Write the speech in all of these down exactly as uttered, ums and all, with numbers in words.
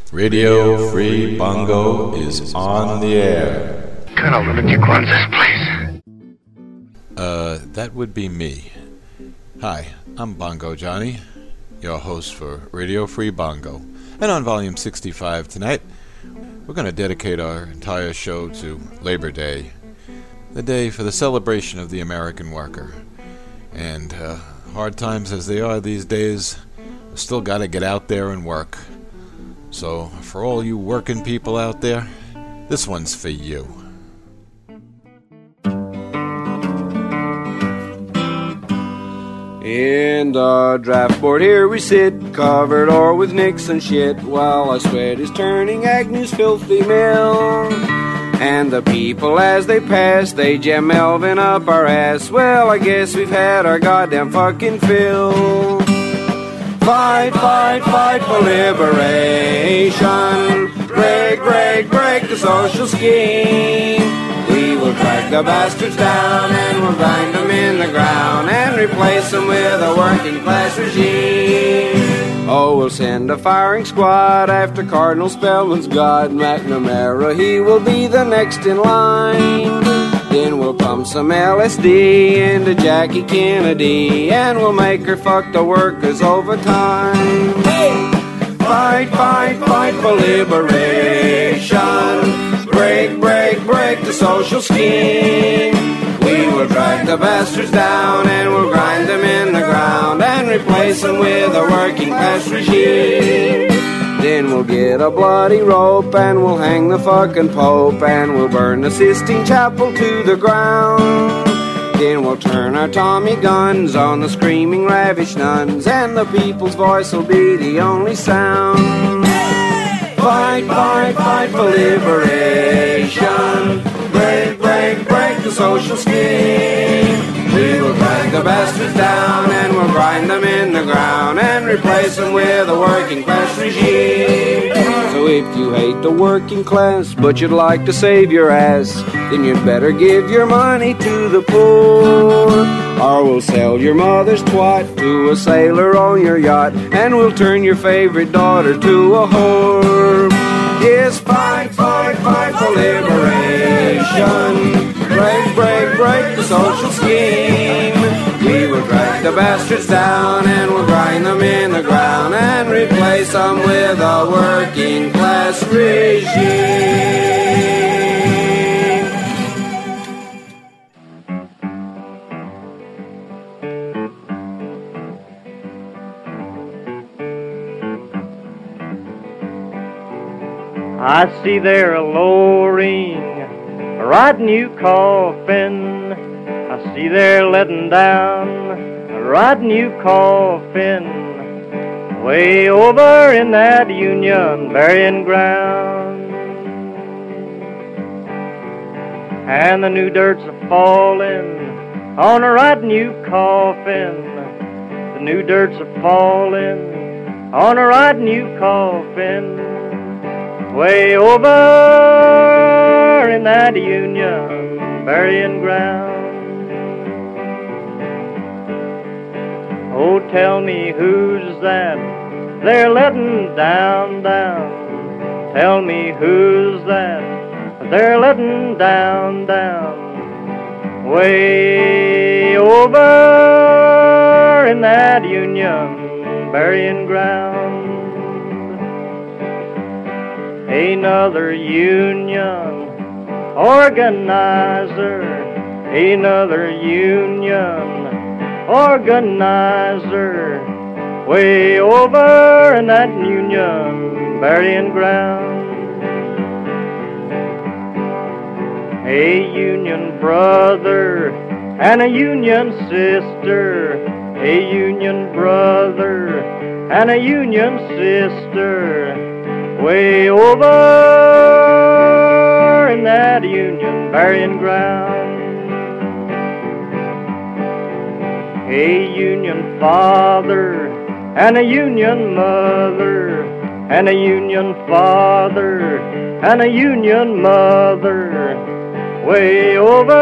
Radio Free Bongo is on the air. Colonel Lunatic runs this place. Uh, that would be me. Hi, I'm Bongo Johnny, your host for Radio Free Bongo. And on Volume sixty-five tonight, we're going to dedicate our entire show to Labor Day, the day for the celebration of the American worker. And uh, hard times as they are these days, we still got to get out there and work. So, for all you working people out there, this one's for you. In the draft board here we sit, covered o'er with Nixon shit, while our sweat is turning Agnew's filthy mill. And the people as they pass, they jam Melvin up our ass. Well, I guess we've had our goddamn fucking fill. Fight, fight, fight for liberation. Break, break, break the social scheme. We will track the bastards down and we'll grind them in the ground and replace them with a working class regime. Oh, we'll send a firing squad after Cardinal Spellman's God. McNamara, he will be the next in line. Then we'll pump some L S D into Jackie Kennedy and we'll make her fuck the workers overtime. Hey! Fight, fight, fight for liberation. Break, break, break the social scheme. We will drag the bastards down and we'll grind them in the ground and replace them with a working class regime. Then we'll get a bloody rope and we'll hang the fucking Pope and we'll burn the Sistine Chapel to the ground. Then we'll turn our Tommy guns on the screaming ravished nuns and the people's voice will be the only sound. Fight, fight, fight for liberation. Break, break, break the social scheme. We will drag the bastards down and we'll grind them in the ground and replace them with a working class regime. So if you hate the working class but you'd like to save your ass, then you'd better give your money to the poor. Or we'll sell your mother's twat to a sailor on your yacht and we'll turn your favorite daughter to a whore. Yes, fight, fight, fight for liberation. Break, break, break the social scheme. We will drag the bastards down and we'll grind them in the ground and replace them with a working class regime. I see there a lowering, a right new coffin. I see there letting down a right new coffin. Way over in that Union burying ground. And the new dirt's a falling on a right new coffin. The new dirt's a falling on a right new coffin. Way over in that Union burying ground. Oh, tell me who's that they're letting down, down. Tell me who's that they're letting down, down. Way over in that Union burying ground. Another union organizer, another union organizer, way over in that union burying ground. A union brother and a union sister, a union brother and a union sister, way over in that union burying ground. A union father and a union mother, and a union father and a union mother, way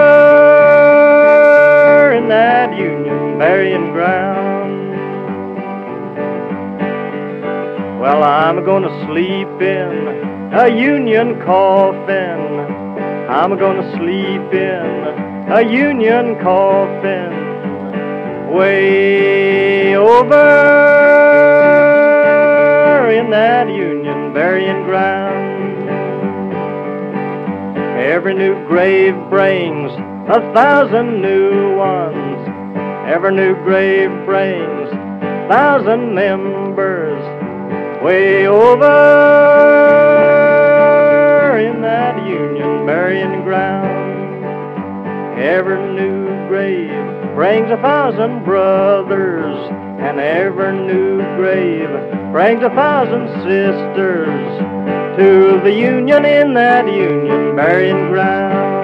over in that union burying ground. Well, I'm gonna sleep in a Union coffin. I'm gonna sleep in a Union coffin. Way over in that Union burying ground. Every new grave brings a thousand new ones. Every new grave brings a thousand members. Way over in that Union burying ground. Every new grave brings a thousand brothers, and every new grave brings a thousand sisters to the Union in that Union burying ground.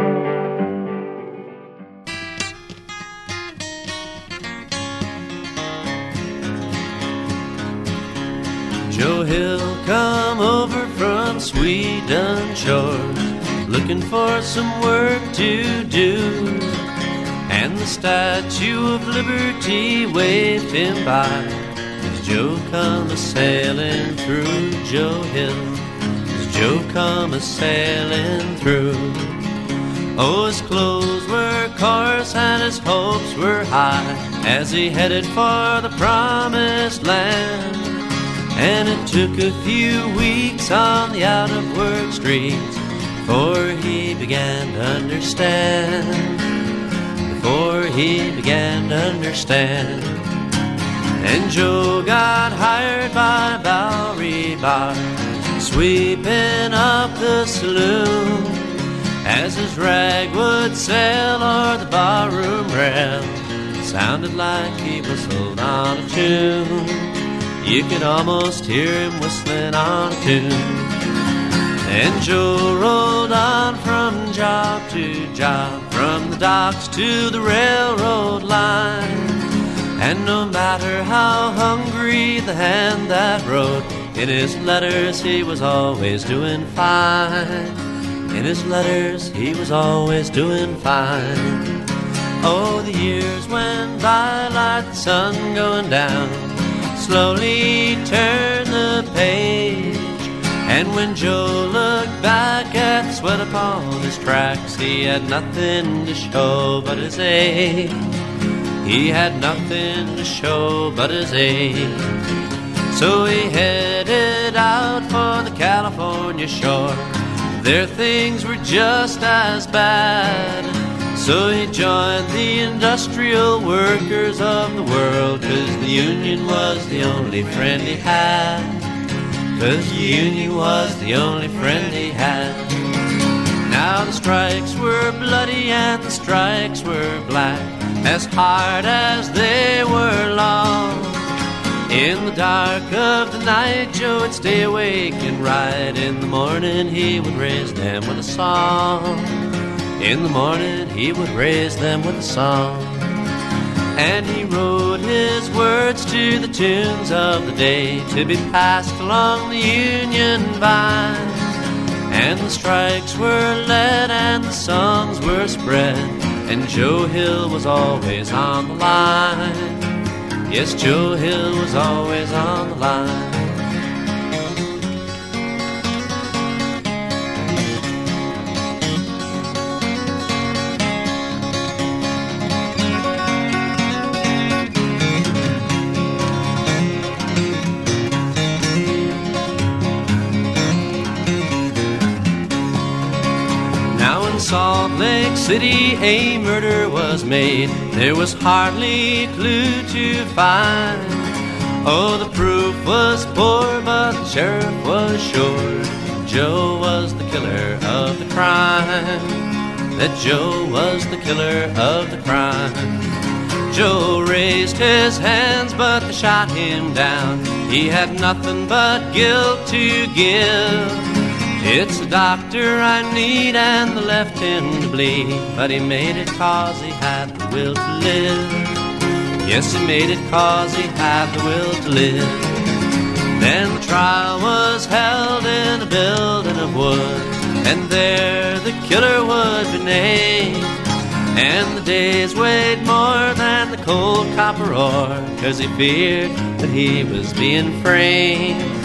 Joe Hill come over from Sweden shore, looking for some work to do, and the Statue of Liberty waved him by as Joe come a-sailing through. Joe Hill, as Joe come a-sailing through. Oh, his clothes were coarse and his hopes were high as he headed for the promised land. And it took a few weeks on the out-of-work streets before he began to understand, before he began to understand. And Joe got hired by Bowery Bar, sweeping up the saloon, as his rag would sail o'er the barroom rail. Sounded like he whistled on a tune. You could almost hear him whistling on a tune. And Joe rolled on from job to job, from the docks to the railroad line. And no matter how hungry the hand that wrote, in his letters he was always doing fine. In his letters he was always doing fine. Oh, the years went by like the sun going down, slowly turn the page. And when Joe looked back at the sweat upon his tracks, he had nothing to show but his age. He had nothing to show but his age. So he headed out for the California shore. There things were just as bad. So he joined the industrial workers of the world, 'cause the Union was the only friend he had. 'Cause the Union was the only friend he had. Now the strikes were bloody and the strikes were black, as hard as they were long. In the dark of the night, Joe would stay awake and ride. In the morning he would raise them with a song. In the morning he would raise them with a song. And he wrote his words to the tunes of the day, to be passed along the Union vine. And the strikes were led and the songs were spread, and Joe Hill was always on the line. Yes, Joe Hill was always on the line. Salt Lake City a murder was made. There was hardly a clue to find. Oh, the proof was poor, but the sheriff was sure Joe was the killer of the crime. That Joe was the killer of the crime. Joe raised his hands, but they shot him down. He had nothing but guilt to give. It's a doctor I need and the left him to bleed, but he made it 'cause he had the will to live. Yes, he made it 'cause he had the will to live. Then the trial was held in a building of wood, and there the killer would be named. And the days weighed more than the cold copper ore, 'cause he feared that he was being framed.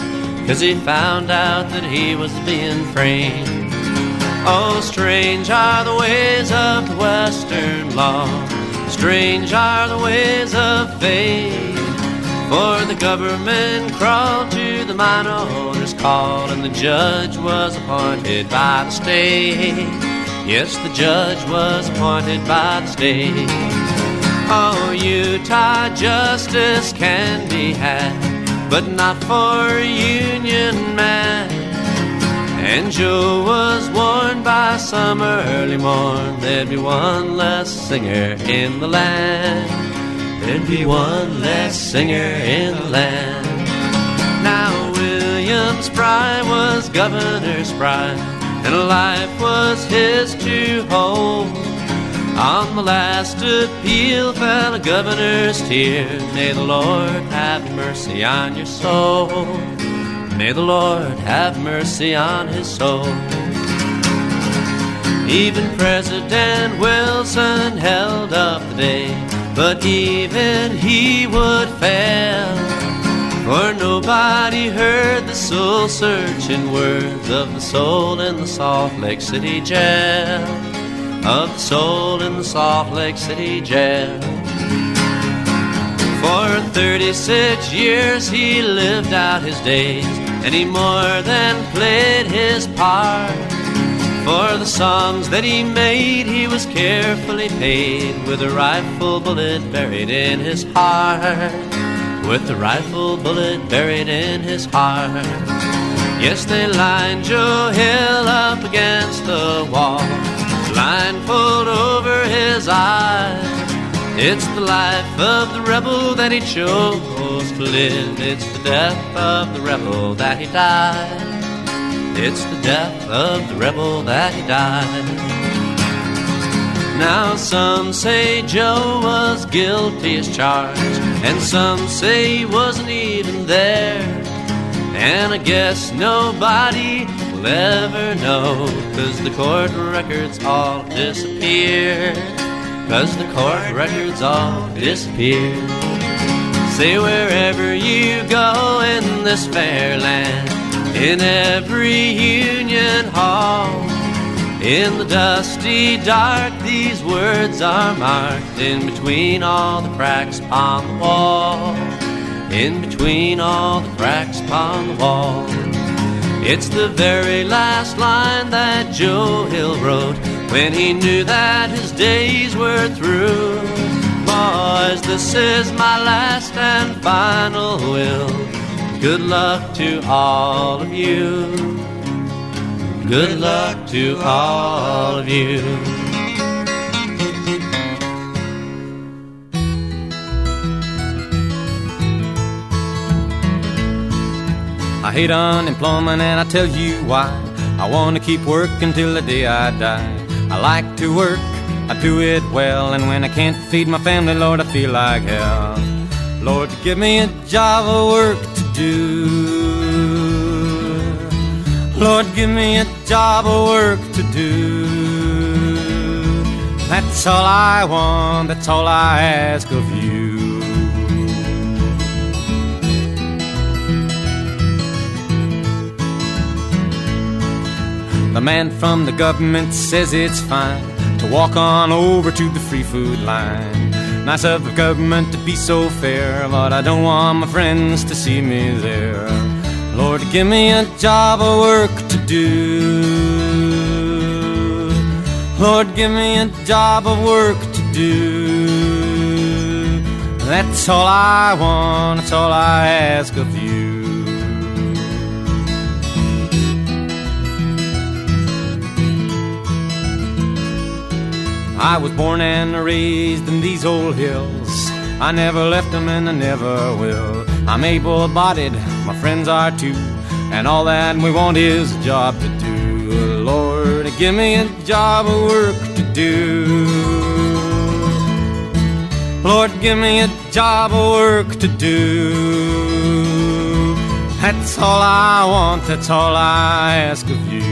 'cause he found out that he was being framed. Oh, strange are the ways of the Western law, strange are the ways of fate. For the government crawled to the mine owner's call, and the judge was appointed by the state. Yes, the judge was appointed by the state. Oh, Utah justice can be had, but not for a Union man. And Joe was warned by some early morn, there'd be one less singer in the land. There'd be one less singer in the land. Now William Spry was Governor Spry, and life was his to hold. On the last appeal fell a governor's tear. May the Lord have mercy on your soul. May the Lord have mercy on his soul. Even President Wilson held up the day, but even he would fail. For nobody heard the soul-searching words of the soul in the Salt Lake City jail. Of the soul in the Salt Lake City jail. For thirty-six years he lived out his days, and he more than played his part. For the songs that he made he was carefully paid, with a rifle bullet buried in his heart. With a rifle bullet buried in his heart. Yes, they lined Joe Hill up against the wall, blindfold over his eyes. It's the life of the rebel that he chose to live. It's the death of the rebel that he died. It's the death of the rebel that he died. Now some say Joe was guilty as charged, and some say he wasn't even there. And I guess nobody will ever know, 'cause the court records all disappear. 'Cause the court records all disappear. Say wherever you go in this fair land, in every Union hall, in the dusty dark these words are marked, in between all the cracks upon the wall. In between all the cracks upon the wall. It's the very last line that Joe Hill wrote when he knew that his days were through. Boys, this is my last and final will. Good luck to all of you. Good luck to all of you. I hate unemployment and I tell you why. I want to keep working till the day I die. I like to work, I do it well, and when I can't feed my family, Lord, I feel like hell. Lord, give me a job of work to do. Lord, give me a job of work to do. That's all I want, that's all I ask of you. The man from the government says it's fine to walk on over to the free food line. Nice of the government to be so fair, but I don't want my friends to see me there. Lord, give me a job of work to do. Lord, give me a job of work to do. That's all I want, that's all I ask of you. I was born and raised in these old hills. I never left them and I never will. I'm able-bodied, my friends are too, and all that we want is a job to do. Lord, give me a job of work to do. Lord, give me a job of work to do. That's all I want, that's all I ask of you.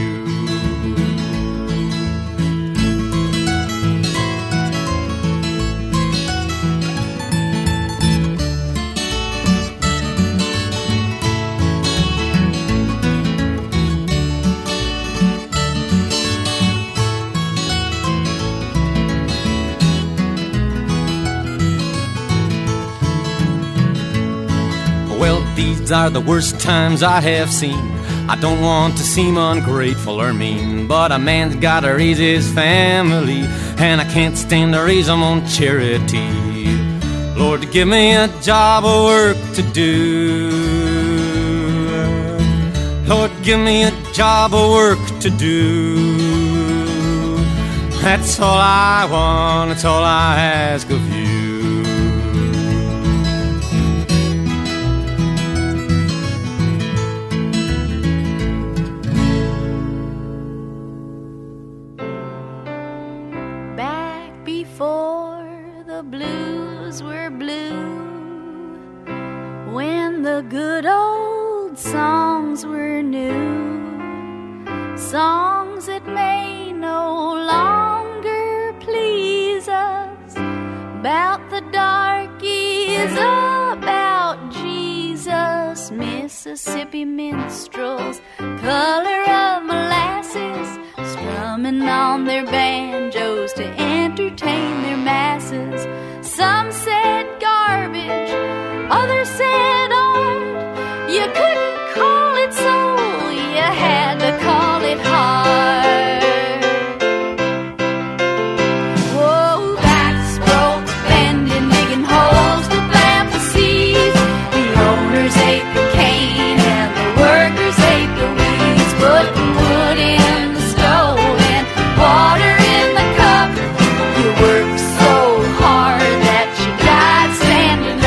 kids are the worst times I have seen. I don't want to seem ungrateful or mean, but a man's gotta raise his family, and I can't stand to raise them on charity. Lord, give me a job of work to do. Lord, give me a job of work to do. That's all I want, that's all I ask of you. Before the blues were blue, when the good old songs were new, songs that may no longer please us, about the darkies, about Jesus, Mississippi minstrels, color of molasses, strumming on their banjos to entertain their masses. Some said garbage, others said art. You couldn't call it soul, you had to call it heart. Whoa, backs broke, bending, digging holes to plant the seeds. The owners ate the cane and the workers ate the weeds, putting wood in the stove and water in the cup. You worked so hard that you died standing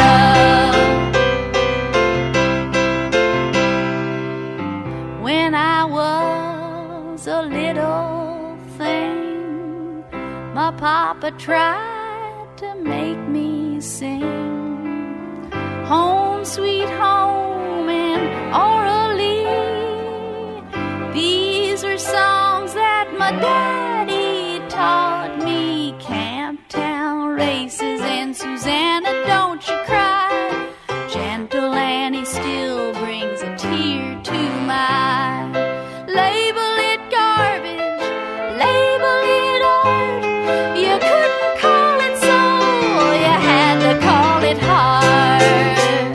up. When I was a little thing, my papa tried to make me sing Home Sweet Home and Orally. These were songs that my daddy taught me. Camptown races and Susanna, don't you cry. Gentle Annie still brings a tear to my eye. Label it garbage, label it art. You couldn't call it soul, you had to call it heart.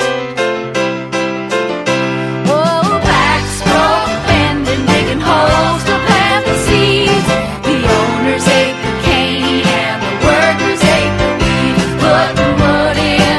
Oh, backs broke, bending, digging holes to plant the seeds. The owners ate the cane and the workers ate the weeds, putting wood in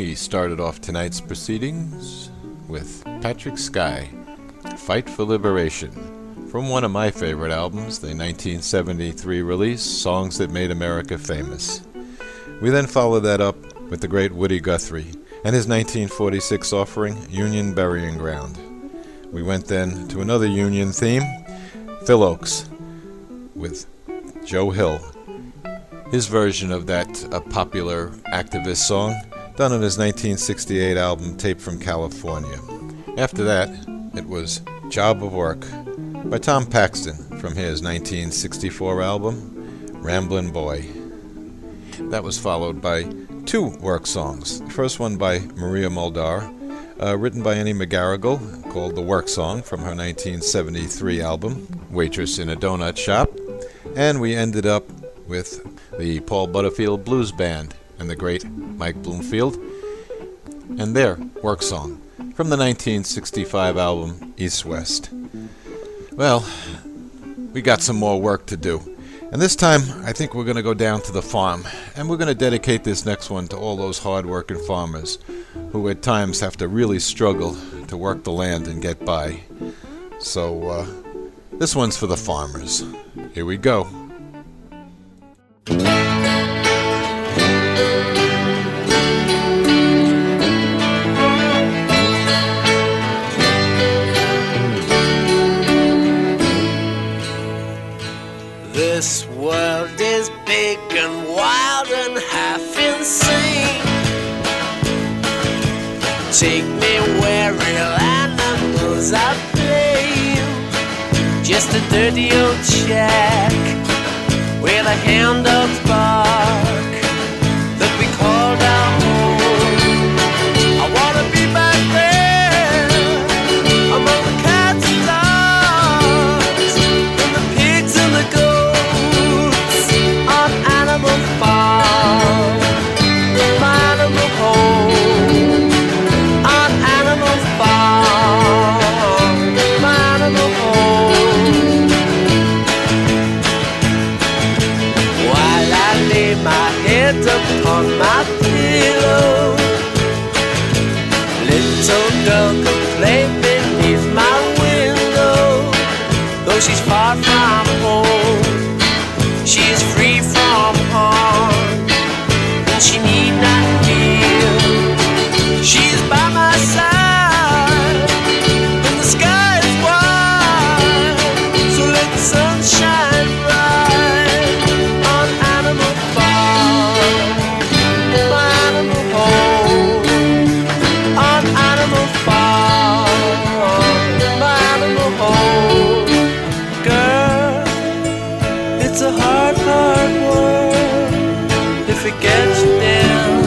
We started off tonight's proceedings with Patrick Sky, Fight for Liberation, from one of my favorite albums, the nineteen seventy-three release, Songs That Made America Famous. We then followed that up with the great Woody Guthrie and his nineteen forty-six offering, Union Burying Ground. We went then to another Union theme, Phil Ochs, with Joe Hill, his version of that a popular activist song done on his nineteen sixty-eight album Tape from California. After that, it was Job of Work by Tom Paxton from his nineteen sixty-four album Ramblin' Boy. That was followed by two work songs. The first one by Maria Muldaur, uh, written by Annie McGarrigle, called The Work Song from her nineteen seventy-three album Waitress in a Donut Shop. And we ended up with the Paul Butterfield Blues Band and the great Mike Bloomfield and their work song from the nineteen sixty-five album East West. Well, we got some more work to do. And this time, I think we're going to go down to the farm, and we're going to dedicate this next one to all those hard-working farmers who at times have to really struggle to work the land and get by. So, uh, this one's for the farmers. Here we go. This world is big and wild and half insane. Take me where real animals are playing. Just a dirty old shack with a hand of bark that we called our home. I wanna be back there among the cats and dogs and the pigs and the goats on Animal Farm, my animal home. On Animal Farm, my animal home. While I lay my head upon my pillow, little girl could play beneath my window. Though she's far from home, she is free from harm, and she need not fear. She is by my side, and the sky is wide. So let the sun shine bright on Animal Farm, my animal home. On Animal Farm, my animal home. Girl, it's a hard, hard world if it gets you down.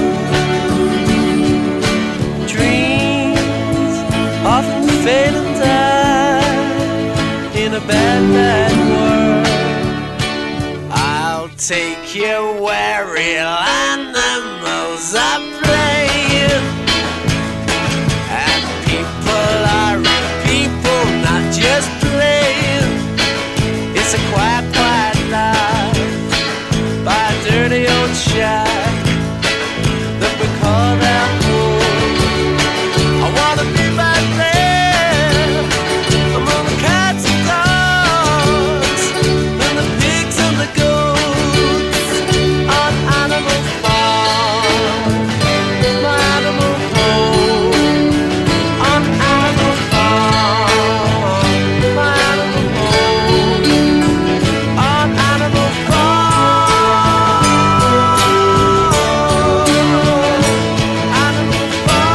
Dreams often fade and die in a bad, bad world. I'll take you where real animals are playing, and people are real people, not just playing. It's a quiet, quiet life by a dirty old shack that we call our home. I wanna be back there among the cats and dogs and the pigs and the goats on Animal Farm, my animal home. On Animal Farm, my animal home. On Animal Farm, Animal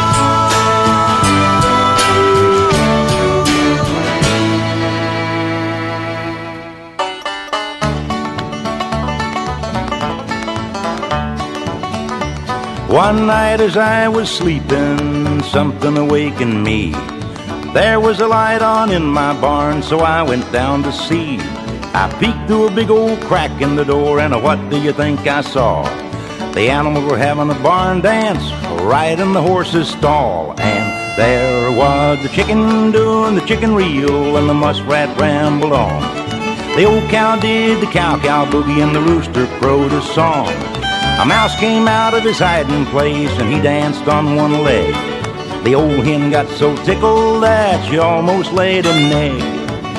One night as I was sleeping, something awakened me. There was a light on in my barn, so I went down to see. I peeked through a big old crack in the door, and what do you think I saw? The animals were having a barn dance right in the horse's stall. And there was the chicken doing the chicken reel, and the muskrat rambled on. The old cow did the cow-cow boogie, and the rooster crowed a song. A mouse came out of his hiding place and he danced on one leg. The old hen got so tickled that she almost laid an egg.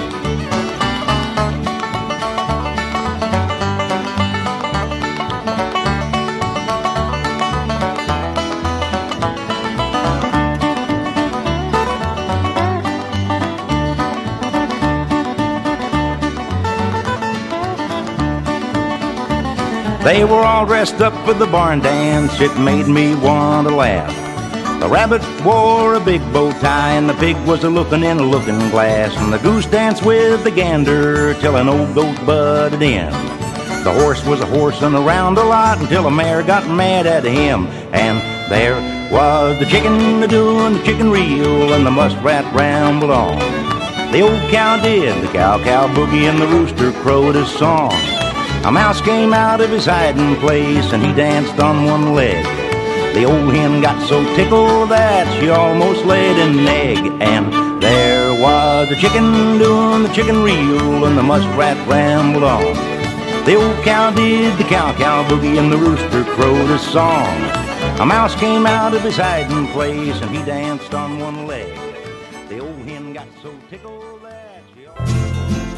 They were all dressed up for the barn dance, it made me want to laugh. The rabbit wore a big bow tie, and the pig was a-looking in a looking glass. And the goose danced with the gander till an old goat butted in. The horse was a-horsing around a lot until a mare got mad at him. And there was the chicken a-doing the chicken reel, and the muskrat rambled on. The old cow did the cow-cow boogie, and the rooster crowed his song. A mouse came out of his hiding place and he danced on one leg. The old hen got so tickled that she almost laid an egg. And there was the chicken doing the chicken reel, and the muskrat rambled on. The old cow did the cow-cow boogie, and the rooster crowed his song. A mouse came out of his hiding place and he danced on one leg. The old hen got so tickled that she almost...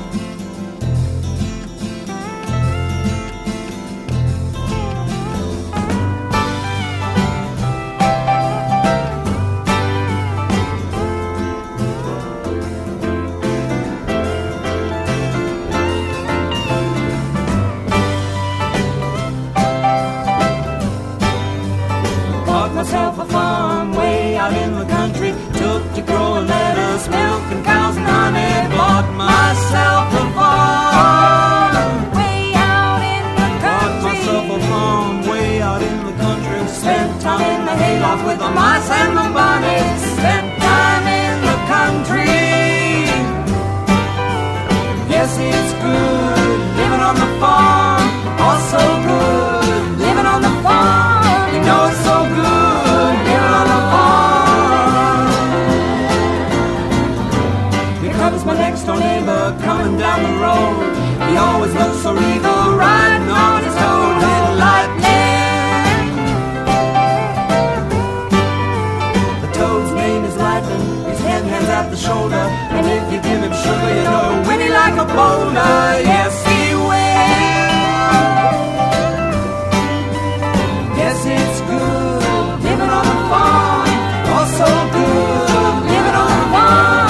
Myself a farm way out in the country, took to growing lettuce, milk and cows and honey. Bought myself a farm way out in the country. Bought myself a farm way out in the country. Spent time in the hayloft with the mice and the bunnies. Spent time in the country. Yes, it's good living on the farm. Also good living on the farm. You know it's so good. My next door neighbor coming down the road, he always looks so regal, riding on his toad, little lightning. The toad's name is Lightning, his hand hands at the shoulder, and if you give him sugar, you know, whinny like a boulder. Yes, he will. Yes, it's good living on the farm, also good living on the farm.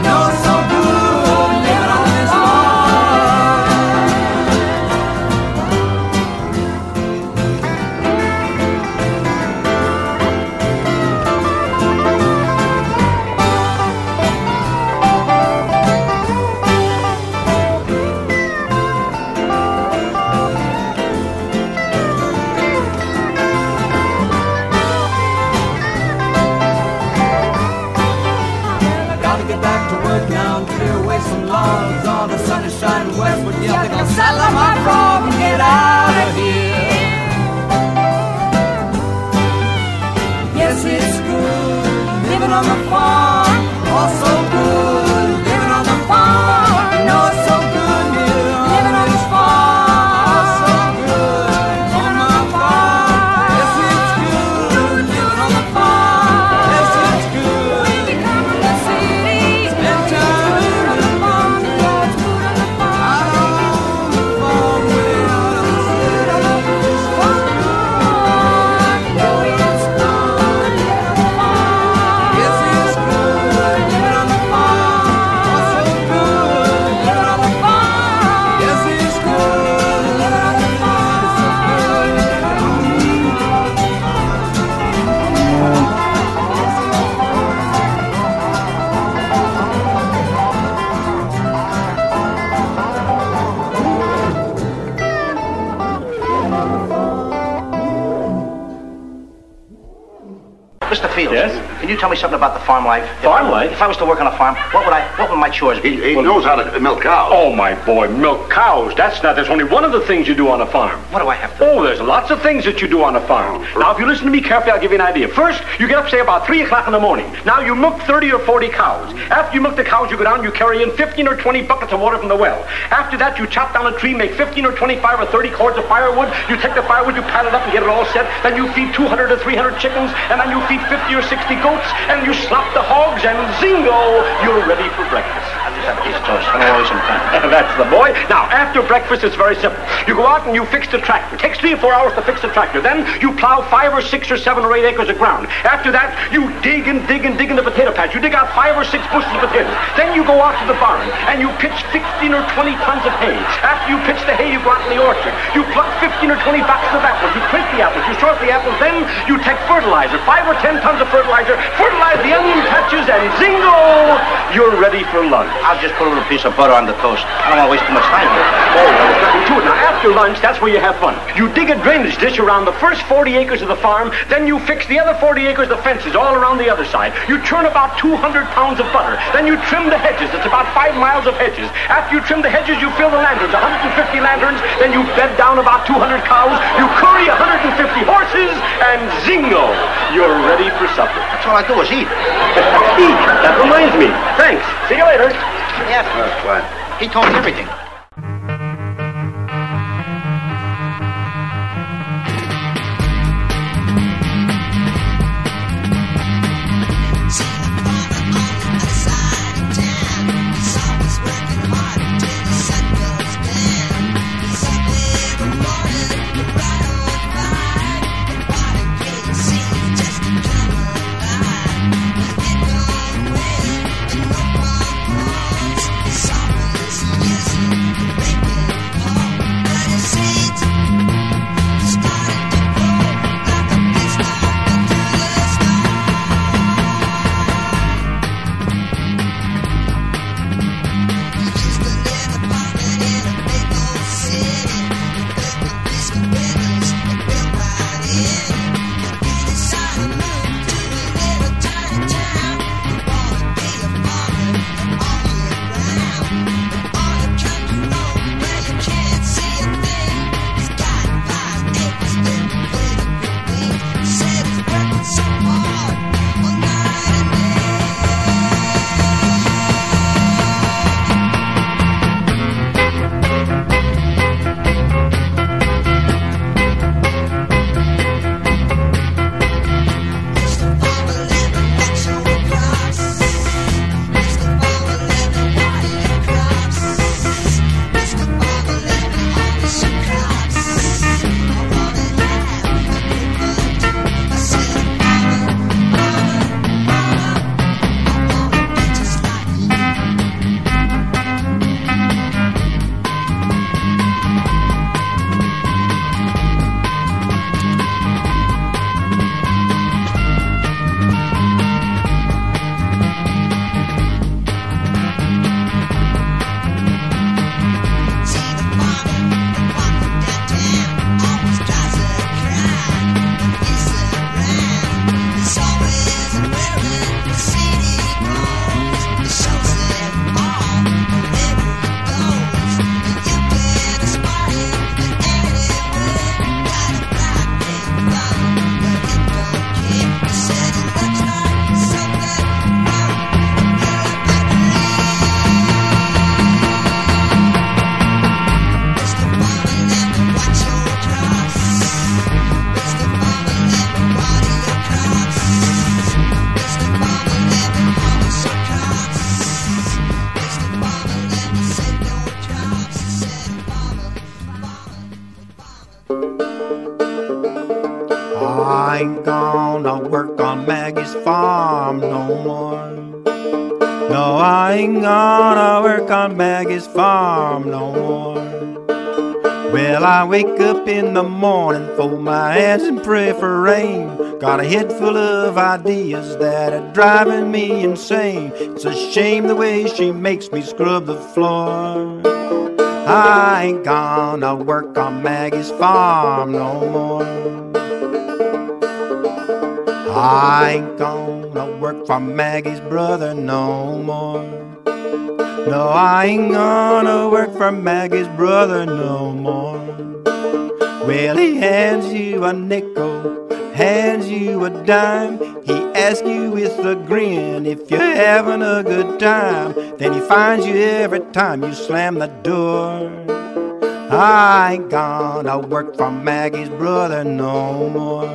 All the sun is shining westward, yeah, they're gonna saddle up my frog and get out of here. Yes, it's good living on the farm, also good living on the farm. You know it's so good living on this farm, also good on my farm. Yes, it's good living on the farm. Yes, it's good. When you come to the city, spend time on the farm. Out on the farm. can you tell me something about the farm life? If Farm I, life? If I was to work on a farm, what would I? What would my chores be? He, he knows how to milk cows. Oh, my boy, milk cows. That's not, there's only one of the things you do on a farm. What do I have to? Oh, there's lots of things that you do on a farm. Now, if you listen to me carefully, I'll give you an idea. First, you get up, say, about three o'clock in the morning. Now, you milk thirty or forty cows. After you milk the cows, you go down, you carry in fifteen or twenty buckets of water from the well. After that, you chop down a tree, make fifteen or twenty-five or thirty cords of firewood. You take the firewood, you pile it up and get it all set. Then you feed two hundred or three hundred chickens, and then you feed fifty or sixty goats, and you slop the hogs, and zingo, you're ready for breakfast. I'll just have a piece of toast. I don't always some time. That's the boy. Now, after breakfast, it's very simple. You go out and you fix the tractor. It takes three or four hours to fix the tractor. Then you plow five or six or seven or eight acres of ground. After that, you dig and dig and dig in the potato patch. You dig out five or six bushels of potatoes. Then you go out to the barn and you pitch fifteen or twenty tons of hay. After you pitch the hay, you go out in the orchard. You pluck fifteen or twenty boxes of apples. You print the apples. You sort the apples. Then you take fertilizer, five or ten tons of fertilizer, fertilize the onion patches, and zingo, you're ready for lunch. I'll just put a little piece of butter on the toast. I don't want to waste too much time here. Oh, well, there's nothing to it. Now, after lunch, that's where you have fun. You dig a drainage ditch around the first forty acres of the farm, then you fix the other forty acres of fences all around the other side. You churn about two hundred pounds of butter. Then you trim the hedges. It's about five miles of hedges. After you trim the hedges, you fill the lanterns, one hundred fifty lanterns. Then you bed down about two hundred cows. You curry one hundred fifty horses, and zingo, you're ready for supper. That's all I do is eat. Eat. That reminds me. Thanks. See you later. Yeah. That's fine. He told me everything. I ain't gonna work on Maggie's farm no more. No, I ain't gonna work on Maggie's farm no more. Well, I wake up in the morning, fold my hands and pray for rain. Got a head full of ideas that are driving me insane. It's a shame the way she makes me scrub the floor. I ain't gonna work on Maggie's farm no more. I ain't gonna gonna work for Maggie's brother no more. No, I ain't gonna work for Maggie's brother no more. Well, he hands you a nickel, hands you a dime. He asks you with a grin if you're having a good time. Then he finds you every time you slam the door. I ain't gonna work for Maggie's brother no more.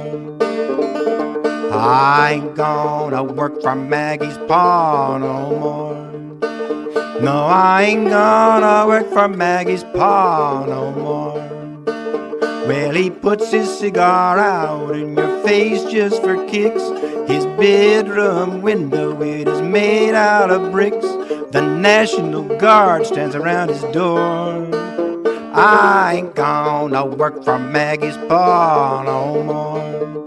I ain't gonna work for Maggie's pa no more. No, I ain't gonna work for Maggie's pa no more. Well, he puts his cigar out in your face just for kicks. His bedroom window, it is made out of bricks. The National Guard stands around his door. I ain't gonna work for Maggie's pa no more.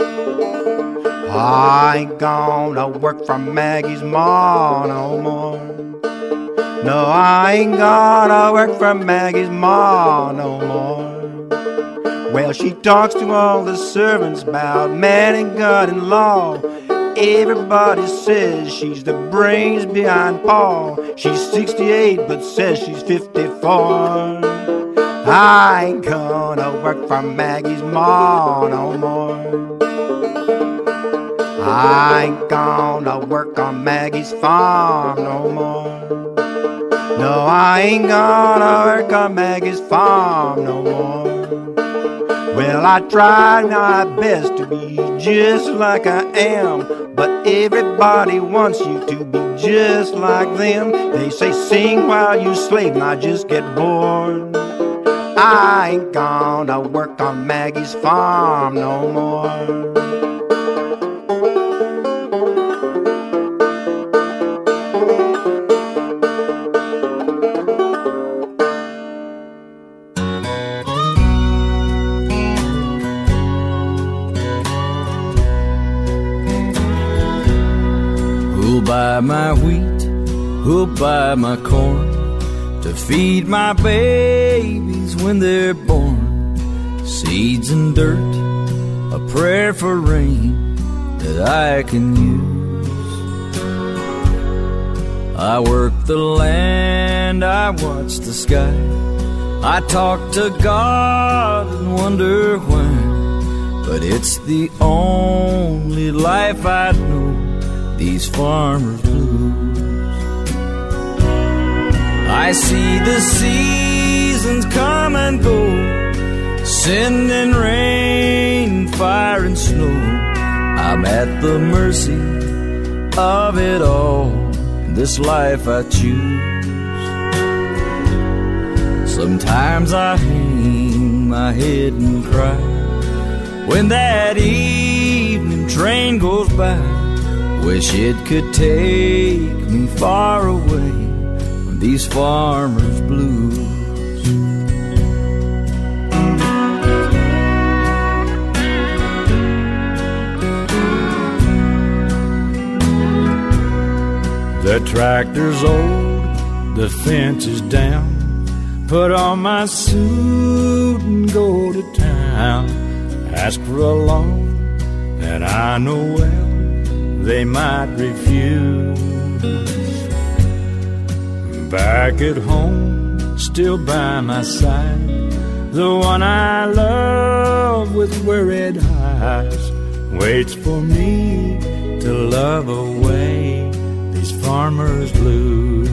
I ain't gonna work for Maggie's ma no more. No, I ain't gonna work for Maggie's ma no more. Well, she talks to all the servants about man and God and law. Everybody says she's the brains behind Paul. She's sixty-eight but says she's fifty-four. I ain't gonna work for Maggie's ma no more. I ain't gonna work on Maggie's farm no more. No, I ain't gonna work on Maggie's farm no more. Well, I tried my best to be just like I am, but everybody wants you to be just like them. They say sing while you slave, and I just get bored. I ain't gonna work on Maggie's farm no more. Who'll buy my wheat? Who'll buy my corn to feed my babies when they're born? Seeds and dirt, a prayer for rain that I can use. I work the land, I watch the sky, I talk to God and wonder why. But it's the only life I know, these farmers' blues. I see the seasons come and go, sending rain, fire, and snow. I'm at the mercy of it all, in this life I choose. Sometimes I hang my head and cry when that evening train goes by. Wish it could take me far away from these farmers' blues. The tractor's old, the fence is down. Put on my suit and go to town. Ask for a loan that I know well they might refuse. Back at home, still by my side, the one I love with worried eyes waits for me to love away these farmers' blues.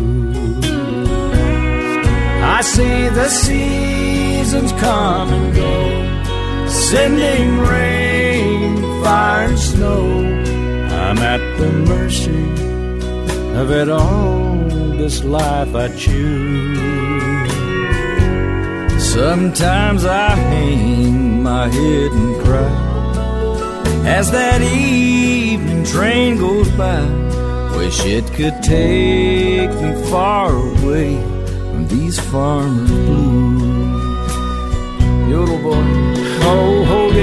I see the seasons come and go, sending rain, fire, and snow. I'm at the mercy of it all, this life I choose. Sometimes I hang my head and cry as that evening train goes by. Wish it could take me far away from these farmers' blues. Yodel boy, ho, ho,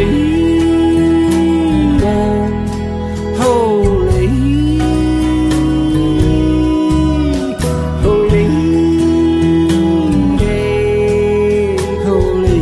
dee, oh. Holy, holy, holy.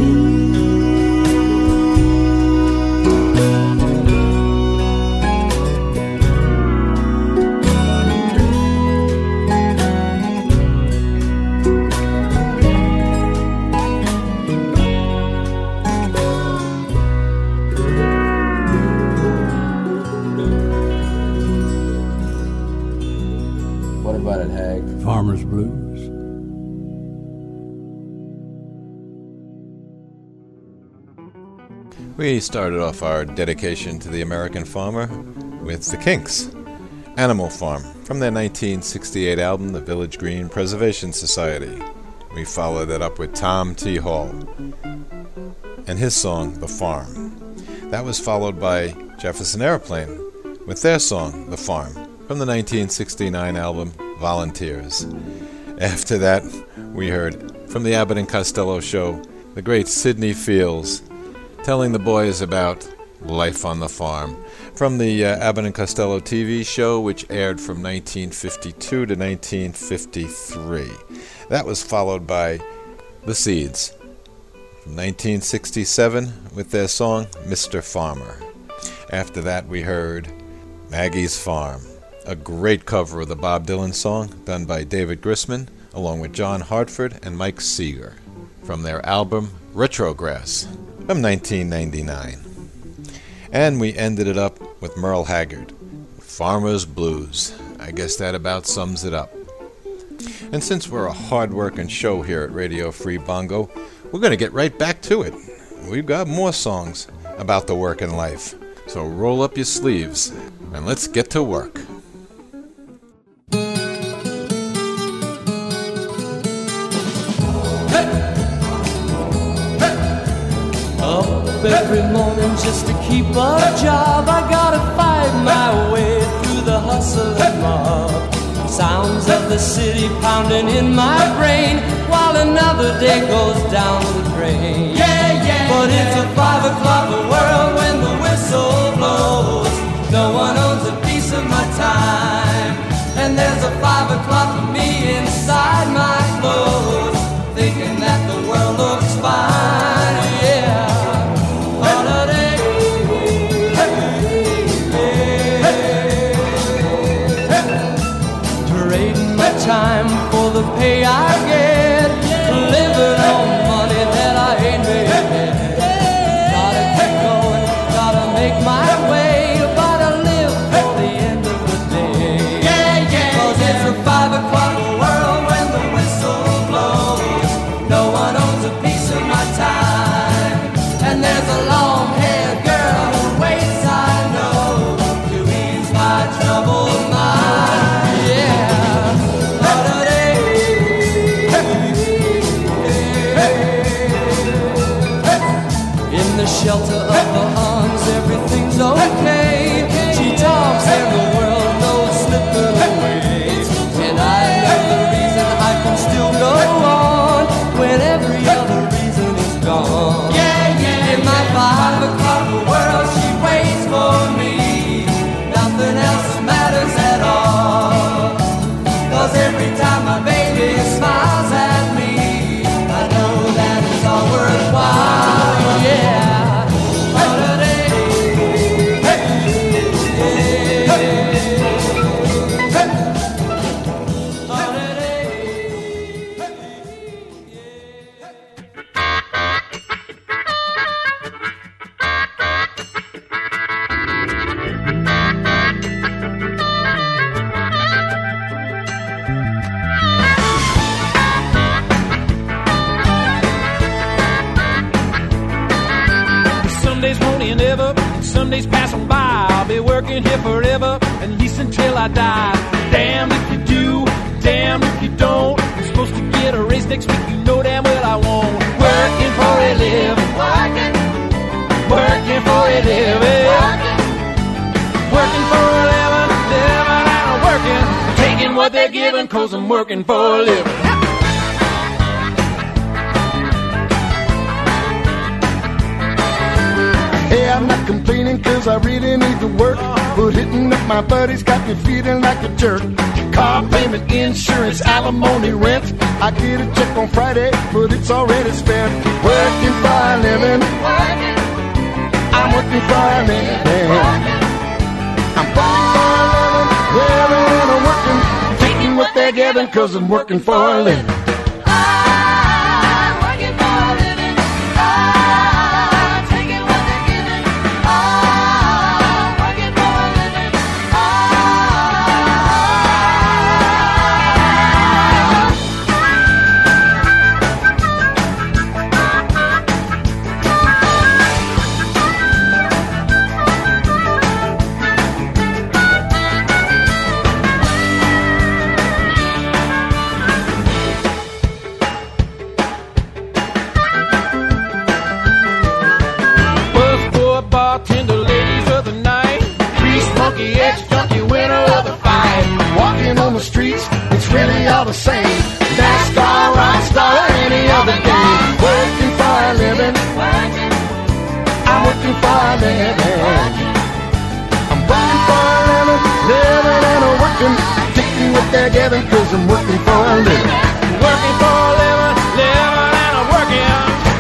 We started off our dedication to the American farmer with the Kinks, Animal Farm, from their nineteen sixty-eight album, The Village Green Preservation Society. We followed it up with Tom T. Hall and his song, The Farm. That was followed by Jefferson Airplane with their song, The Farm, from the nineteen sixty-nine album, Volunteers. After that, we heard from the Abbott and Costello Show, the great Sidney Fields, telling the boys about life on the farm, from the uh, Abbott and Costello T V show, which aired from nineteen fifty-two to nineteen fifty-three. That was followed by The Seeds, from nineteen sixty-seven, with their song, Mister Farmer. After that, we heard Maggie's Farm, a great cover of the Bob Dylan song done by David Grisman, along with John Hartford and Mike Seeger, from their album Retrograss from nineteen ninety-nine. And we ended it up with Merle Haggard, Farmer's Blues. I guess that about sums it up. And since we're a hard-working show here at Radio Free Bongo, we're going to get right back to it. We've got more songs about the working life. So roll up your sleeves and let's get to work. Every morning just to keep a job, I gotta fight my way through the hustle and mob. Sounds of the city pounding in my brain while another day goes down the drain. Yeah, yeah. But it's a five o'clock world when the whistle blows. No one owns a piece of my time, and there's a five o'clock for me inside my clothes, thinking that the world looks fine. Yeah. Time for the pay I get, living on money that I ain't made yet. Gotta keep going, gotta make my way, gotta live for the end of the day. Yeah, yeah. Cause it's a five o'clock world when the whistle blows. No one owns a piece of my time, and there's a long-haired girl who waits, I know, to ease my troubled mind. Yeah. Shelter of the arms, everything's okay. She talks and the world knows slipping away. And I know the reason I can still go on when every other reason is gone. Yeah, yeah. In my five o'clock world, she waits for me. Nothing else matters at all. Cause every time my baby smiles at me, I know that it's all worthwhile. Yeah. Some days passing by, I'll be working here forever, at least until I die. Damn if you do, damn if you don't. I'm supposed to get a raise next week, you know damn well I won't. Working for a living, working, working for a living, working, working for a living, living and working, taking what they're giving, cause I'm working for a living. Hey, I'm not complaining cause I really need to work, but hitting up my buddies got me feeling like a jerk. Car payment, insurance, alimony, rent. I get a check on Friday, but it's already spent. Working for a living, working. I'm working for a living, working. I'm working for a living, living and I'm working, taking what they're giving cause I'm working for a living. the same. NASCAR, rockstar, or any other day. Working for a living. I'm working for a living. I'm working for a living, living and a working. Take me what they're giving, cause I'm working for a living. Working for a living, living and a working.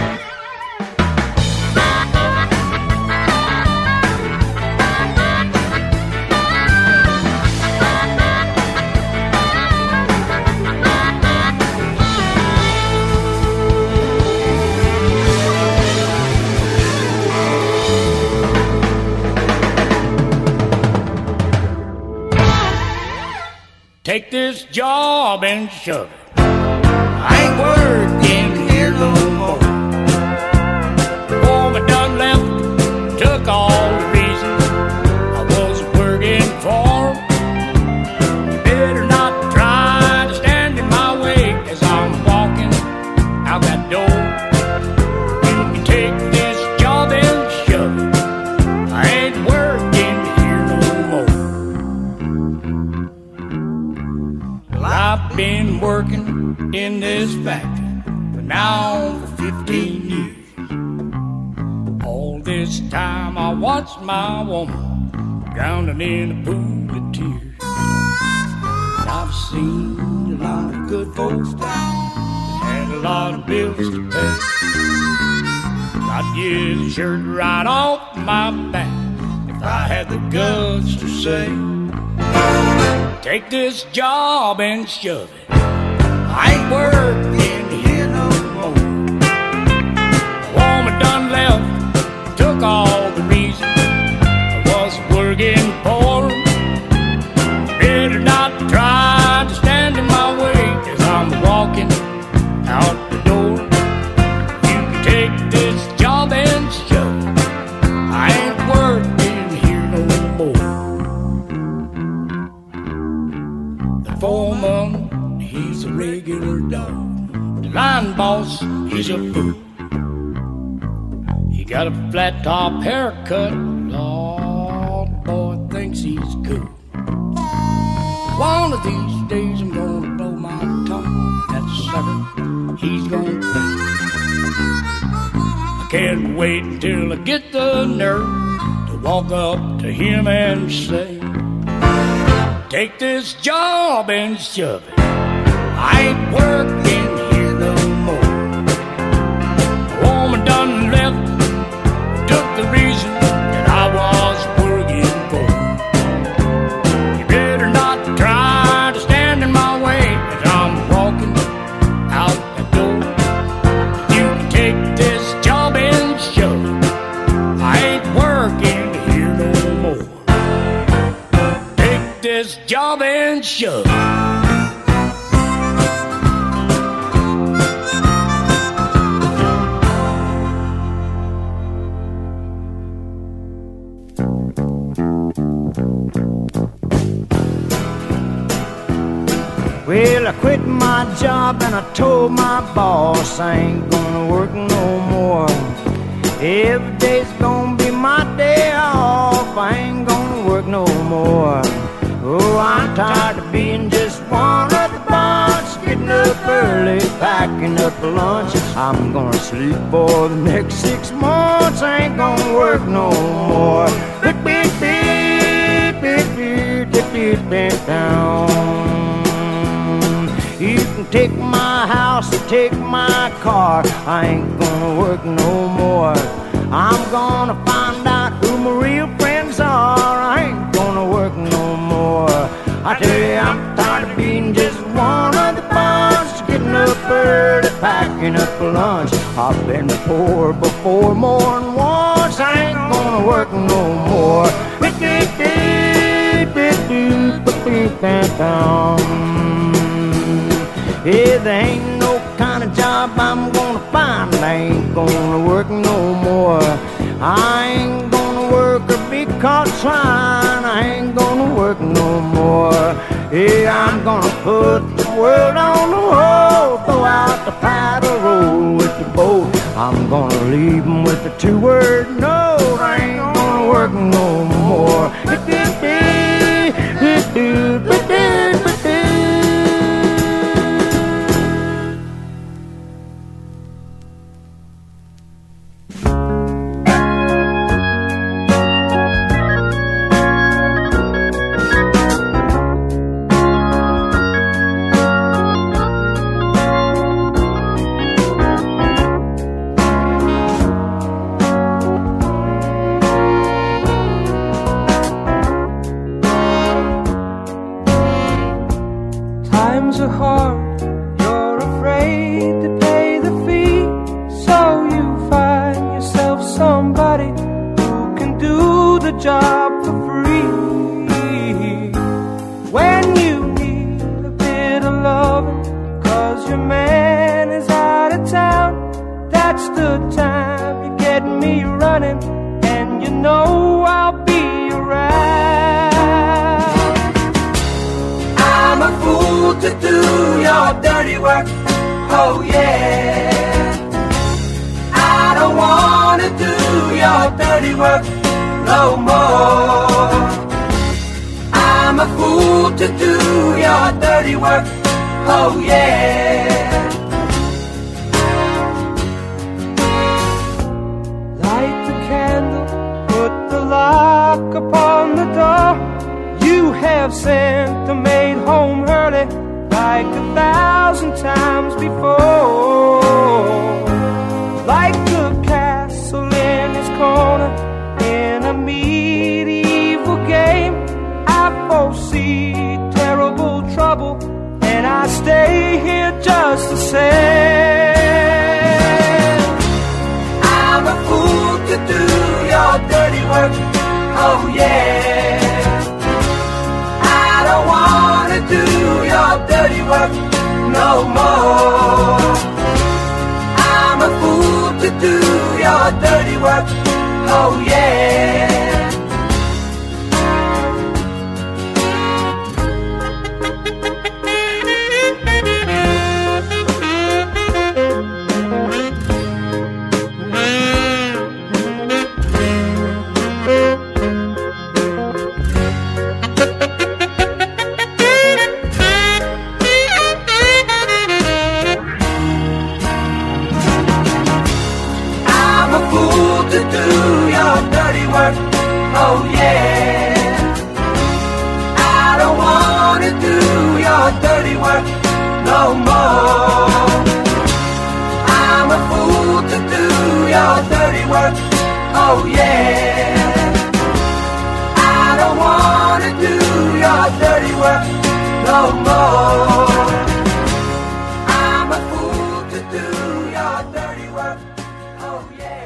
Take this job and shove it. I ain't working here no more. The woman done left, took all the reasons I was working for. You better not try to stand in my way as I'm walking out that door. You can take this job and shove it. I ain't working here no more. I've been working in this factory for now for fifteen years. All this time I watched my woman drowning in a pool of tears. And I've seen a lot of good folks die and a lot of bills to pay. I'd get a shirt right off my back if I had the guts to say, take this job and shove it. I ain't working here no more. The woman done left, took all the reason I was working for. Better not try to stand in my way as I'm walking out the door. You can take this job and shove it. I ain't working here no more. The foreman, he's a regular dog. The line boss, he's a fool. He got a flat top haircut. Lord, the boy thinks he's cool. One of these days I'm gonna blow my tongue. That sucker, he's gonna think. I can't wait until I get the nerve to walk up to him and say, take this job and shove it. I ain't working here no more. The woman done left, took the reason that I was working for. You better not try to stand in my way as I'm walking out the door. You can take this job and shove it. I ain't working here no more. Take this job and shove it. Well, I quit my job and I told my boss I ain't gonna work no more. Every day's gonna be my day off. I ain't gonna work no more. Oh, I'm tired of being just one of the bunch, getting up early, packing up lunch. I'm gonna sleep for the next six months. I ain't gonna work no more. Beep, beep, beep, beep, beep, beep, beep, beep, down. You can take my house and take my car. I ain't gonna work no more. I'm gonna find out who my real friends are. I ain't gonna work no more. I tell you, I'm tired of being just one of the bunch, getting up early, packing up lunch. I've been poor before more than once. I ain't gonna work no more. Yeah, there ain't no kind of job I'm gonna find. I ain't gonna work no more. I ain't gonna work or be caught trying. I ain't gonna work no more. Yeah, I'm gonna put the world on the hold, throw out the paddle, roll with the boat. I'm gonna leave them with a two-word note. I ain't gonna work no more. That's the time you get me running, and you know I'll be around. I'm a fool to do your dirty work, oh yeah. I don't wanna do your dirty work no more. I'm a fool to do your dirty work, oh yeah. Light the candle, put the lock upon the door. You have sent the maid home early like a thousand times before. Like the castle in his corner in a medieval game, I foresee terrible trouble, and I stay here just the same. I'm a fool to do your dirty work, oh yeah. I don't wanna do your dirty work no more. I'm a fool to do your dirty work, oh yeah. Oh yeah, I don't wanna do your dirty work no more. I'm a fool to do your dirty work, oh yeah. I don't wanna do your dirty work no more. I'm a fool to do your dirty work, oh yeah.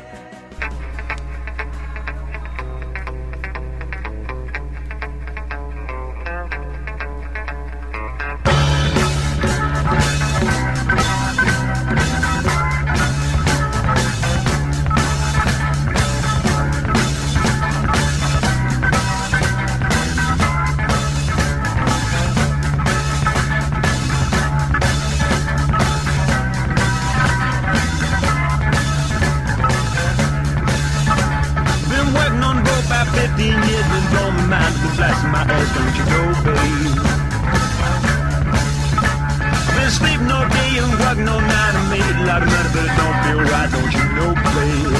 fifteen years been blowing my mind, been flashing my ass, don't you know, babe? Been sleeping all day and working all night and made a lot of money, but it don't feel right, don't you know, babe?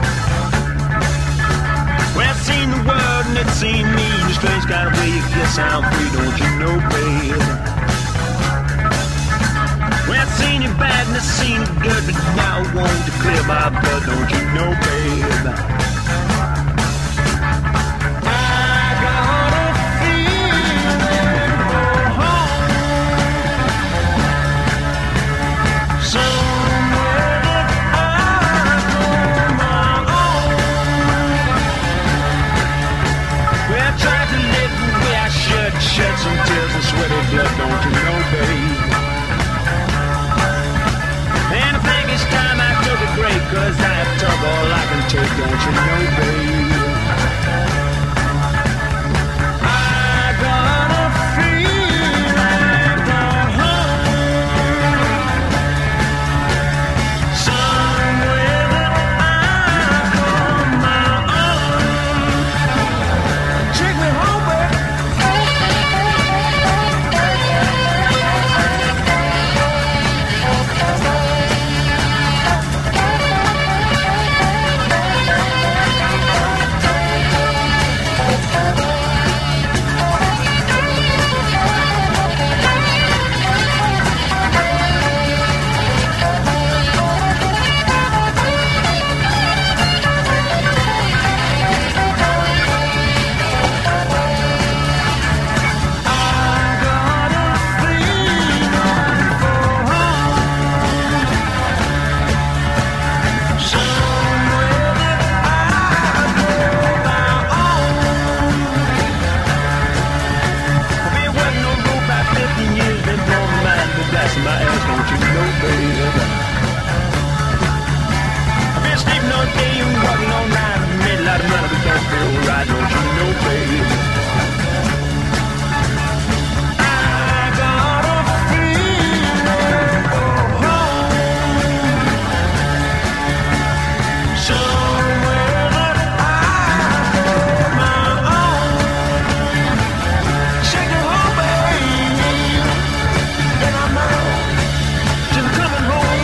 Well, I've seen the world and it's seen me in a strange kind of way. I guess I'm free, don't you know, babe? Well, I've seen you bad and I've seen you good, but now I want to clear my blood, don't you know, babe? Shed some tears and sweaty blood, don't you know, babe? And I think it's time I took a break, cause I have took all I can take, don't you know, babe? I got a feeling going home somewhere that I call my own. Take me home, babe. day and working all night. Made a lot of money, but can't feel right, don't you know, baby? I got a feeling for home. Somewhere that I hold my own. Shake it home, baby. And I know she's coming home.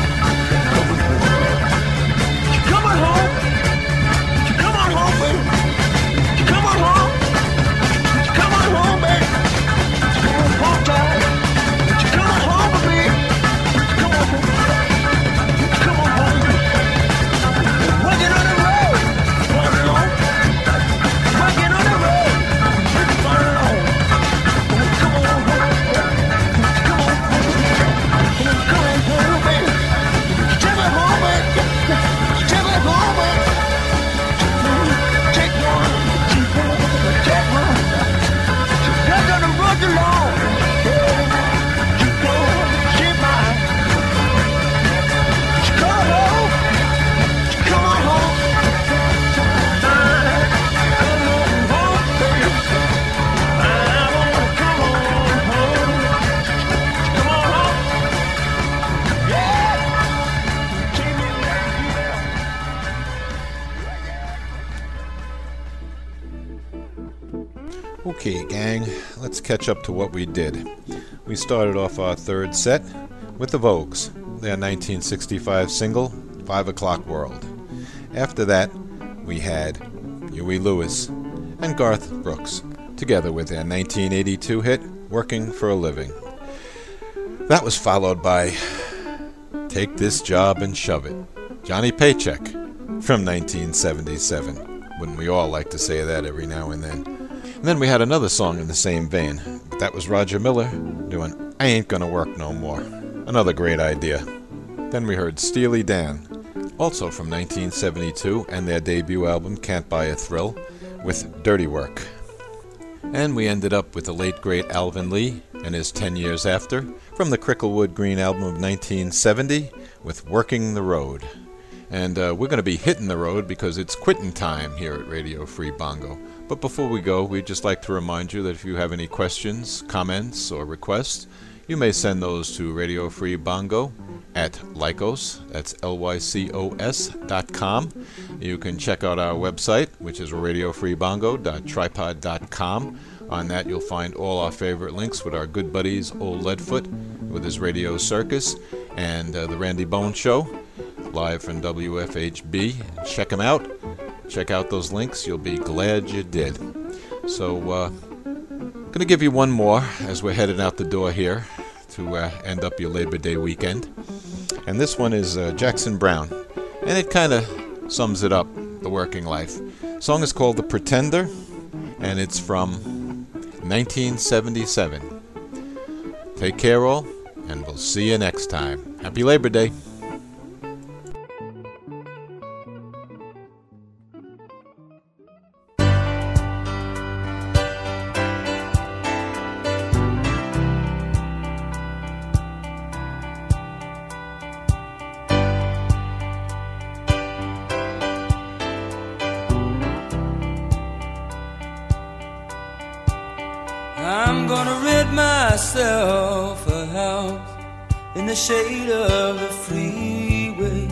She's coming home. She's coming home, baby. She's coming home. She's coming home, baby. She's coming home, child. She's coming home, baby. She's coming home. She's coming home. Working on the road. Running on. Working on the road. Running on. Come on home. Come on home. Come on home, baby. Take me home, baby. Take me home, baby. Take one. Take one. You're gonna run along. You go, she mine. She come home. She come home. Come on home, baby. I wanna come on home. Come on home. Yeah. Take me back here. Okay, gang, let's catch up to what we did. We started off our third set with the Vogues, their nineteen sixty-five single, Five O'Clock World. After that, we had Huey Lewis and Garth Brooks, together with their nineteen eighty-two hit, Working for a Living. That was followed by Take This Job and Shove It, Johnny Paycheck, from nineteen seventy-seven. Wouldn't we all like to say that every now and then? And then we had another song in the same vein. That was Roger Miller doing I Ain't Gonna Work No More. Another great idea. Then we heard Steely Dan, also from nineteen seventy-two, and their debut album Can't Buy a Thrill, with Dirty Work. And we ended up with the late great Alvin Lee and his Ten Years After, from the Cricklewood Green album of nineteen seventy, with Working the Road. And uh, we're going to be hitting the road because it's quitting time here at Radio Free Bongo. But before we go, we'd just like to remind you that if you have any questions, comments, or requests, you may send those to Radio Free Bongo at Lycos, that's L Y C O S dot com. You can check out our website, which is radio free bongo dot tripod dot com. On that, you'll find all our favorite links with our good buddies, Old Leadfoot, with his Radio Circus, and uh, The Randy Bone Show, live from W F H B. Check them out. Check out those links. You'll be glad you did. So, uh, going to give you one more as we're headed out the door here to uh, end up your Labor Day weekend. And this one is uh, Jackson Browne. And it kind of sums it up, the working life. The song is called The Pretender, and it's from nineteen seventy-seven. Take care all, and we'll see you next time. Happy Labor Day. I'm gonna rid myself a house in the shade of the freeway.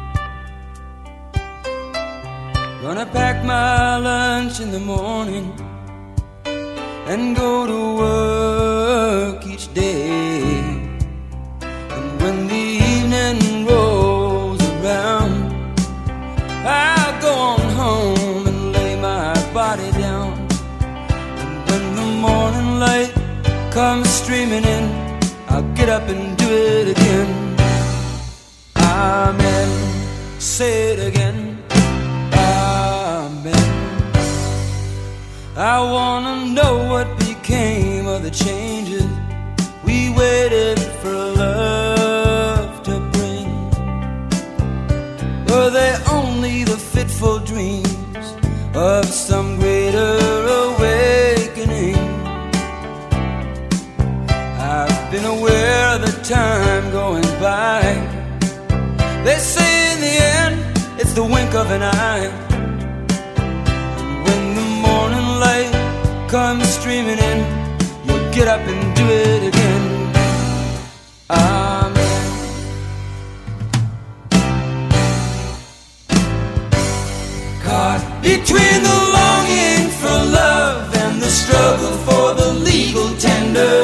Gonna pack my lunch in the morning and go to work each day. And when the evening rolls around, I'll go on home and lay my body down. Morning light comes streaming in, I'll get up and do it again. Amen. Say it again. Amen. I wanna know what became of the changes we waited for love to bring. Were they only the fitful dreams of some greater awakening? I've been aware of the time going by. They say in the end it's the wink of an eye. When the morning light comes streaming in, you'll get up and do it again. Amen. Caught between the longing for love and the struggle for the legal tender,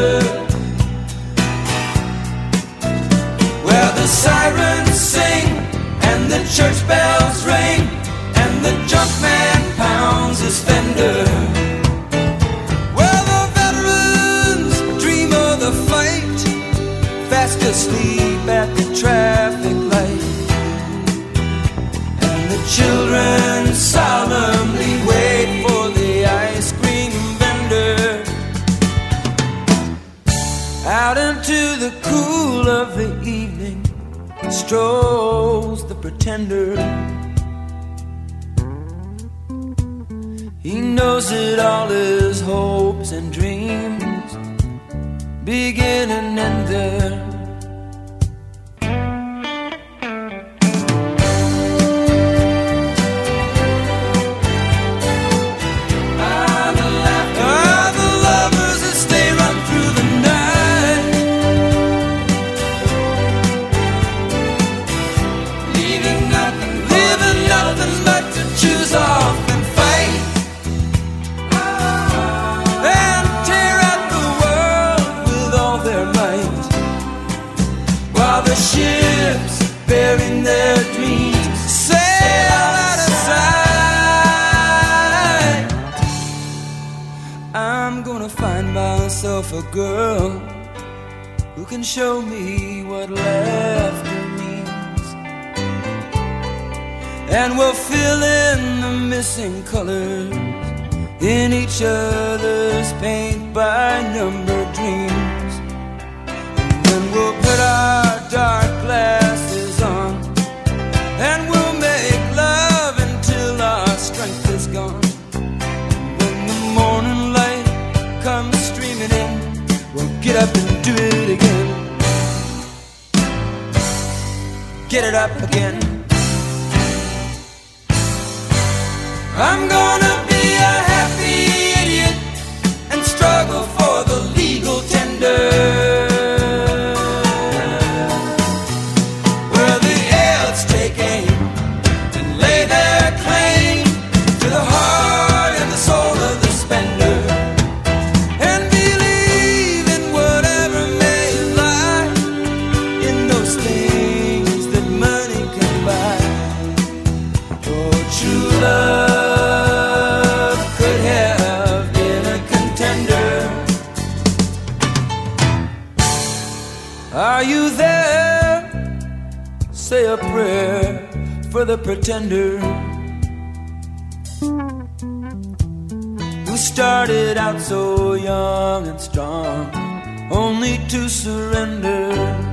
where the sirens sing and the church bells ring and the junk man pounds his fender, where the veterans dream of the fight, fast asleep at the traffic light, and the children solemnly wait for the ice cream vendor. Out into the cool of the evening strolls the pretender. He knows that all his hopes and dreams begin and end there. Ships bearing their dreams sail out of sight. I'm gonna find myself a girl who can show me what laughter means, and we'll fill in the missing colors in each other's paint by number dreams. And then we'll put our dark glasses on, and we'll make love until our strength is gone. And when the morning light comes streaming in, we'll get up and do it again. Get it up again. I'm gonna be a happy idiot and struggle for the legal tender, say a prayer for the pretender who started out so young and strong, only to surrender.